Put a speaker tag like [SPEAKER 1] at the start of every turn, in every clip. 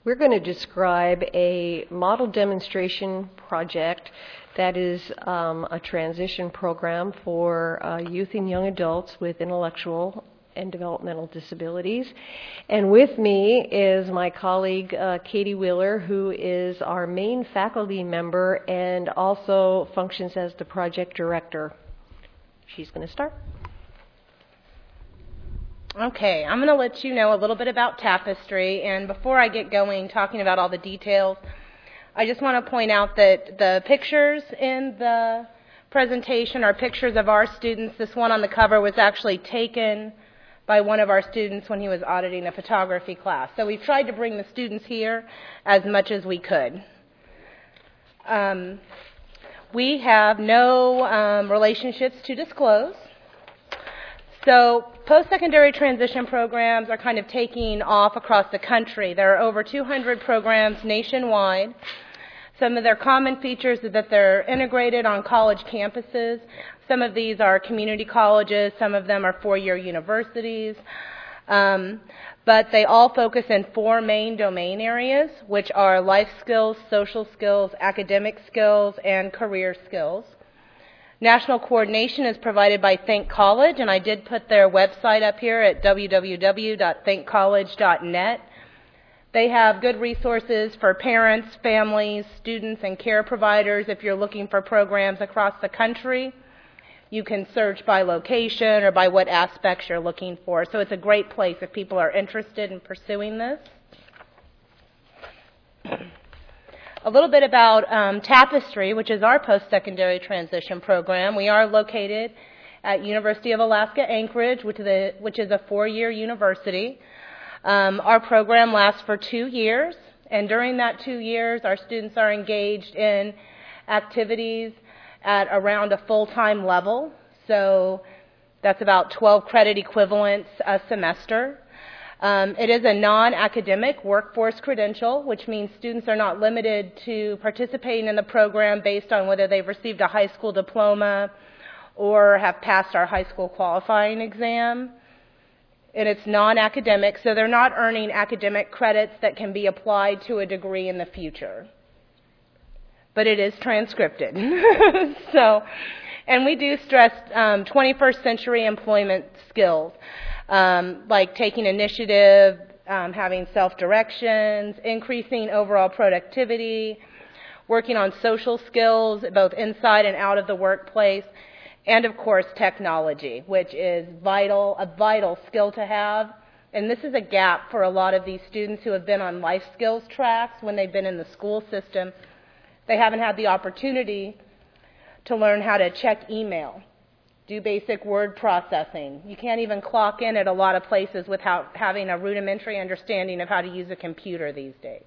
[SPEAKER 1] we're going to describe a model demonstration project that is a transition program for youth and young adults with intellectual and developmental disabilities. And with me is my colleague Katie Wheeler, who is our main faculty member and also functions as the project director. She's going to start.
[SPEAKER 2] Okay, I'm going to let you know a little bit about Tapestry, and before I get going talking about all the details, I just want to point out that the pictures in the presentation are pictures of our students. This one on the cover was actually taken by one of our students when he was auditing a photography class. So we've tried to bring the students here as much as we could. We have no relationships to disclose. So post-secondary transition programs are kind of taking off across the country. There are over 200 programs nationwide. Some of their common features are that they're integrated on college campuses. Some of these are community colleges. Some of them are four-year universities. But they all focus in four main domain areas, which are life skills, social skills, academic skills, and career skills. National coordination is provided by Think College, and I did put their website up here at www.thinkcollege.net. They have good resources for parents, families, students, and care providers. If you're looking for programs across the country, you can search by location or by what aspects you're looking for. So it's a great place if people are interested in pursuing this. A little bit about Tapestry, which is our post-secondary transition program. We are located at University of Alaska Anchorage, which is a four-year university. Our program lasts for 2 years, and during that 2 years, our students are engaged in activities at around a full-time level. So that's about 12 credit equivalents a semester. It is a non-academic workforce credential, which means students are not limited to participating in the program based on whether they've received a high school diploma or have passed our high school qualifying exam. And it's non-academic, so they're not earning academic credits that can be applied to a degree in the future. But it is transcripted. And we do stress 21st century employment skills. Like taking initiative, having self-directions, increasing overall productivity, working on social skills both inside and out of the workplace, and of course technology, which is a vital skill to have. And this is a gap for a lot of these students who have been on life skills tracks when they've been in the school system. They haven't had the opportunity to learn how to check email, do basic word processing. You can't even clock in at a lot of places without having a rudimentary understanding of how to use a computer these days.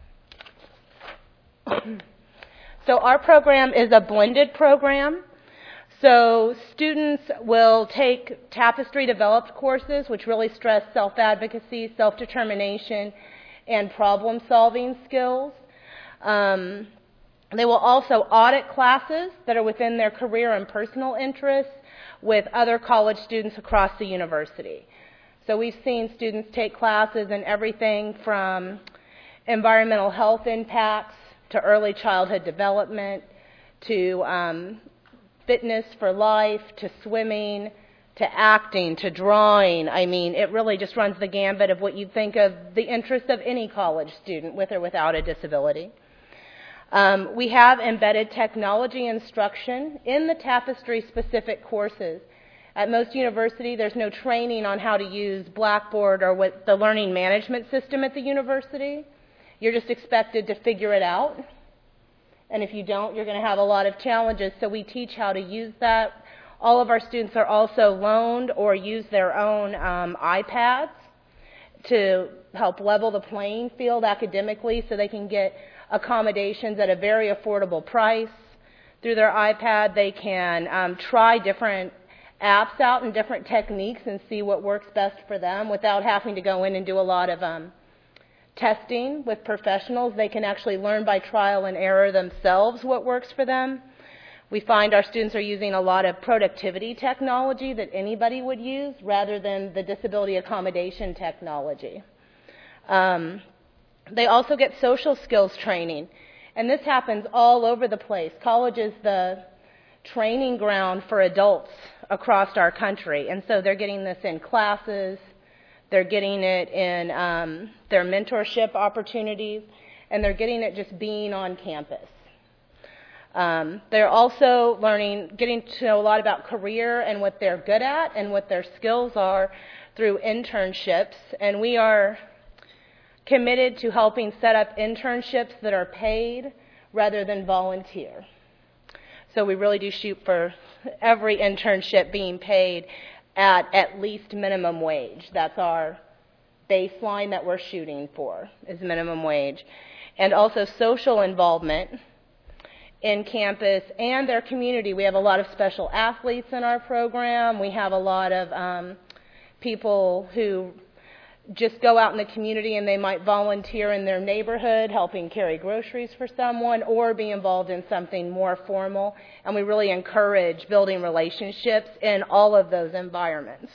[SPEAKER 2] So our program is a blended program. So students will take Tapestry-developed courses, which really stress self-advocacy, self-determination, and problem-solving skills. They will also audit classes that are within their career and personal interests with other college students across the university. So we've seen students take classes in everything from environmental health impacts to early childhood development to fitness for life to swimming to acting to drawing. I mean, it really just runs the gambit of what you'd think of the interests of any college student with or without a disability. We have embedded technology instruction in the Tapestry-specific courses. At most universities, there's no training on how to use Blackboard or what the learning management system at the university. You're just expected to figure it out. And if you don't, you're going to have a lot of challenges. So we teach how to use that. All of our students are also loaned or use their own iPads to help level the playing field academically so they can get accommodations at a very affordable price. Through their iPad, they can try different apps out and different techniques and see what works best for them without having to go in and do a lot of testing with professionals. They can actually learn by trial and error themselves what works for them. We find our students are using a lot of productivity technology that anybody would use rather than the disability accommodation technology. They also get social skills training, and this happens all over the place. College is the training ground for adults across our country, and so they're getting this in classes, they're getting it in their mentorship opportunities, and they're getting it just being on campus. They're also getting to know a lot about career and what they're good at and what their skills are through internships, and we are committed to helping set up internships that are paid rather than volunteer. So we really do shoot for every internship being paid at least minimum wage. That's our baseline that we're shooting for, is minimum wage. And also social involvement in campus and their community. We have a lot of special athletes in our program. We have a lot of people who just go out in the community and they might volunteer in their neighborhood helping carry groceries for someone or be involved in something more formal. And we really encourage building relationships in all of those environments.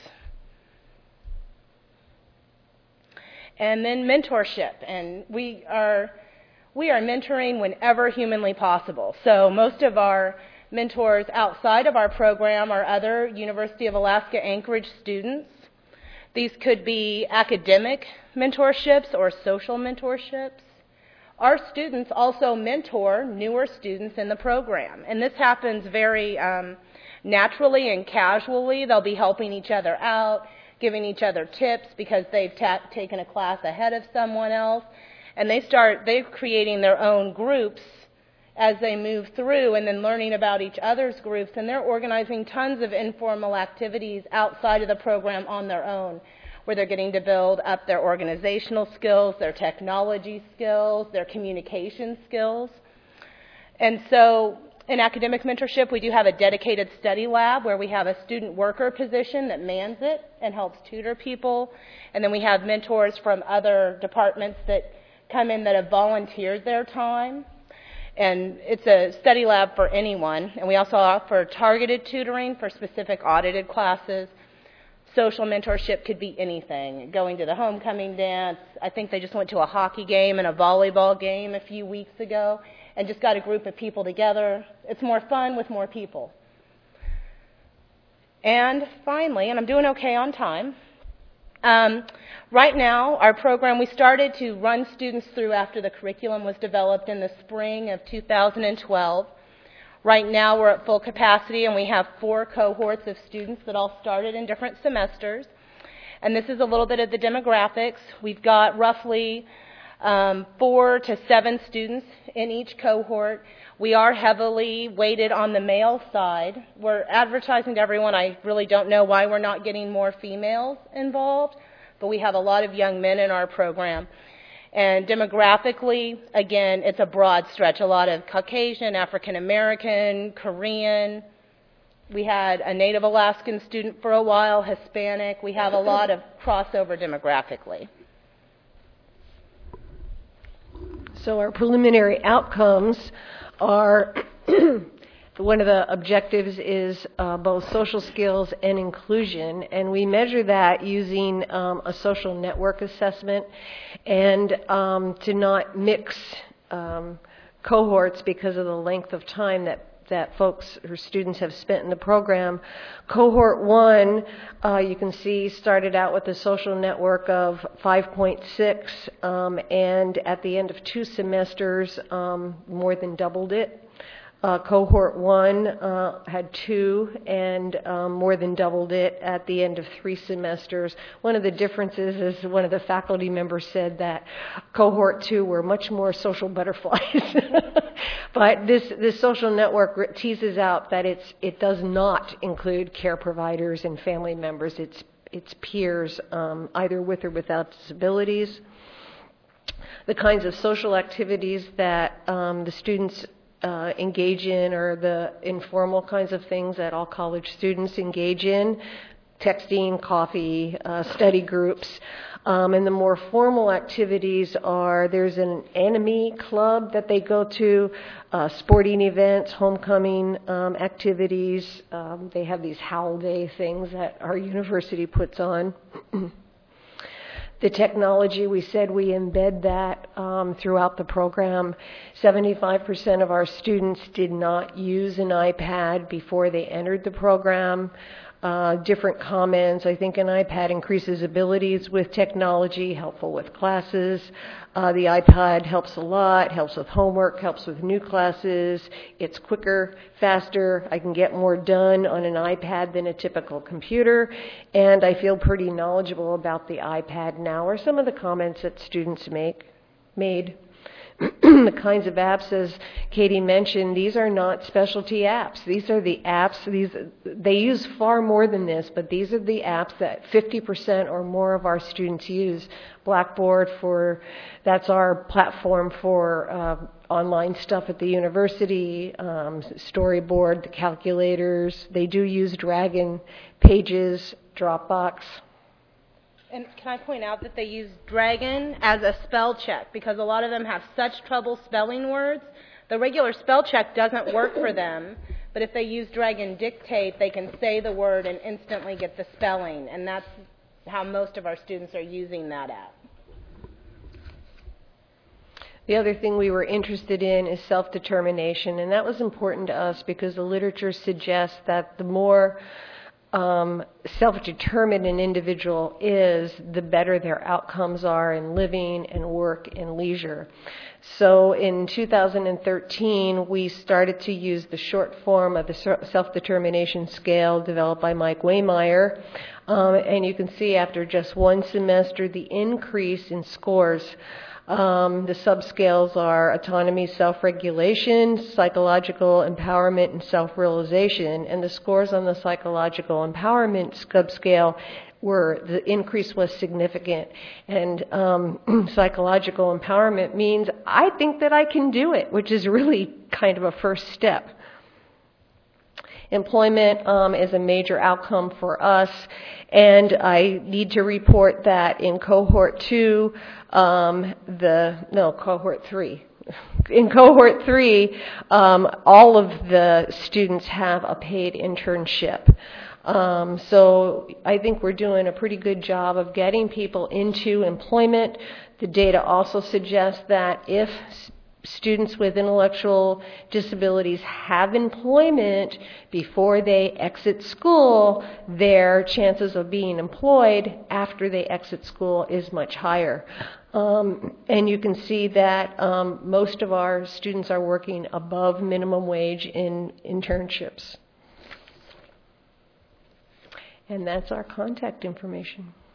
[SPEAKER 2] And then mentorship. And we are mentoring whenever humanly possible. So most of our mentors outside of our program are other University of Alaska Anchorage students. These could be academic mentorships or social mentorships. Our students also mentor newer students in the program, and this happens very naturally and casually. They'll be helping each other out, giving each other tips because they've taken a class ahead of someone else, and they're creating their own groups as they move through and then learning about each other's groups, and they're organizing tons of informal activities outside of the program on their own, where they're getting to build up their organizational skills, their technology skills, their communication skills. And so in academic mentorship, we do have a dedicated study lab where we have a student worker position that mans it and helps tutor people, and then we have mentors from other departments that come in that have volunteered their time. And it's a study lab for anyone. And we also offer targeted tutoring for specific audited classes. Social mentorship could be anything. Going to the homecoming dance. I think they just went to a hockey game and a volleyball game a few weeks ago and just got a group of people together. It's more fun with more people. And finally, and I'm doing okay on time, right now, our program, we started to run students through after the curriculum was developed in the spring of 2012. Right now, we're at full capacity, and we have 4 cohorts of students that all started in different semesters. And this is a little bit of the demographics. We've got roughly 4 to 7 students in each cohort. We are heavily weighted on the male side. We're advertising to everyone. I really don't know why we're not getting more females involved, but we have a lot of young men in our program. And demographically, again, it's a broad stretch. A lot of Caucasian, African American, Korean. We had a Native Alaskan student for a while, Hispanic. We have a lot of crossover demographically.
[SPEAKER 1] So our preliminary outcomes are one of the objectives is both social skills and inclusion, and we measure that using a social network assessment and to not mix cohorts because of the length of time that folks or students have spent in the program. Cohort 1, you can see, started out with a social network of 5.6, and at the end of 2 semesters, more than doubled it. Cohort 1 had 2 and more than doubled it at the end of 3 semesters. One of the differences is one of the faculty members said that Cohort 2 were much more social butterflies. But this social network teases out that it does not include care providers and family members. It's peers, either with or without disabilities. The kinds of social activities that the students engage in are the informal kinds of things that all college students engage in: texting, coffee, study groups. And the more formal activities are, there's an anime club that they go to, sporting events, homecoming activities. They have these Howl Day things that our university puts on. The technology, we said we embed that throughout the program. 75% of our students did not use an iPad before they entered the program. Different comments. I think an iPad increases abilities with technology, helpful with classes. The iPad helps a lot, helps with homework, helps with new classes. It's quicker, faster. I can get more done on an iPad than a typical computer. And I feel pretty knowledgeable about the iPad now, are some of the comments that students made. The kinds of apps, as Katie mentioned, these are not specialty apps. These are the apps, they use far more than this, but these are the apps that 50% or more of our students use. Blackboard, that's our platform for online stuff at the university, Storyboard, the calculators. They do use Dragon, Pages, Dropbox.
[SPEAKER 2] And can I point out that they use Dragon as a spell check because a lot of them have such trouble spelling words. The regular spell check doesn't work for them, but if they use Dragon Dictate, they can say the word and instantly get the spelling, and that's how most of our students are using that app.
[SPEAKER 1] The other thing we were interested in is self-determination, and that was important to us because the literature suggests that the more self-determined an individual is, the better their outcomes are in living and work and leisure. So in 2013, we started to use the short form of the self-determination scale developed by Mike Waymeyer. And you can see after just one semester, the increase in scores. The subscales are autonomy, self-regulation, psychological empowerment, and self-realization. And the scores on the psychological empowerment subscale the increase was significant. And psychological empowerment means I think that I can do it, which is really kind of a first step. Employment is a major outcome for us, and I need to report that in cohort 3. In cohort 3, all of the students have a paid internship. So I think we're doing a pretty good job of getting people into employment. The data also suggests that if students with intellectual disabilities have employment before they exit school, their chances of being employed after they exit school is much higher. And you can see that most of our students are working above minimum wage in internships. And that's our contact information.